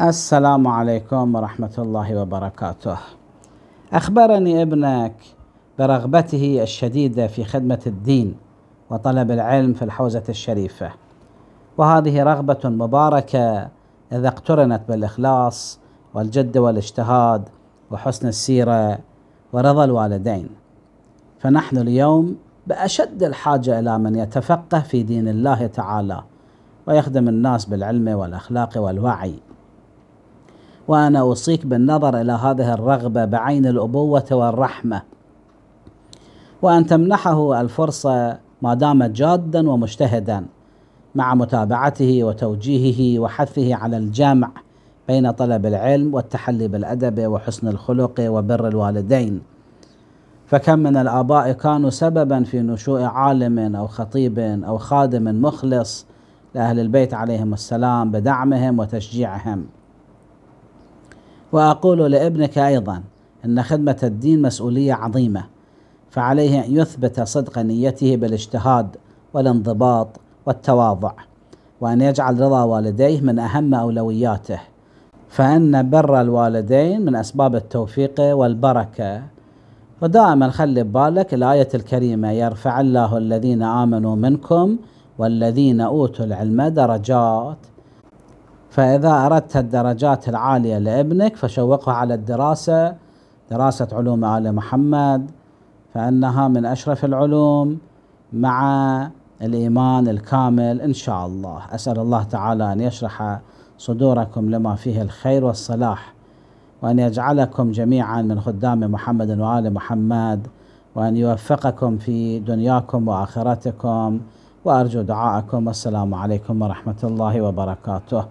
السلام عليكم ورحمة الله وبركاته. أخبرني ابنك برغبته الشديدة في خدمة الدين وطلب العلم في الحوزة الشريفة، وهذه رغبة مباركة إذا اقترنت بالإخلاص والجد والاجتهاد وحسن السيرة ورضا الوالدين. فنحن اليوم بأشد الحاجة إلى من يتفقه في دين الله تعالى ويخدم الناس بالعلم والأخلاق والوعي. وأنا أوصيك بالنظر إلى هذه الرغبة بعين الأبوة والرحمة، وأن تمنحه الفرصة ما دام جادا ومجتهدا، مع متابعته وتوجيهه وحثه على الجمع بين طلب العلم والتحلي بالأدب وحسن الخلق وبر الوالدين. فكم من الآباء كانوا سببا في نشوء عالم أو خطيب أو خادم مخلص لأهل البيت عليهم السلام بدعمهم وتشجيعهم. وأقول لابنك أيضا أن خدمة الدين مسؤولية عظيمة، فعليه أن يثبت صدق نيته بالاجتهاد والانضباط والتواضع، وأن يجعل رضا والديه من أهم أولوياته، فإن بر الوالدين من أسباب التوفيق والبركة. ودائما خلي ببالك الآية الكريمة: يرفع الله الذين آمنوا منكم والذين أوتوا العلم درجات. فإذا أردت الدرجات العالية لابنك فشوقه على دراسة علوم آل محمد، فإنها من أشرف العلوم مع الإيمان الكامل إن شاء الله. أسأل الله تعالى أن يشرح صدوركم لما فيه الخير والصلاح، وأن يجعلكم جميعا من خدام محمد وآل محمد، وأن يوفقكم في دنياكم وآخرتكم، وأرجو دعاءكم. والسلام عليكم ورحمة الله وبركاته.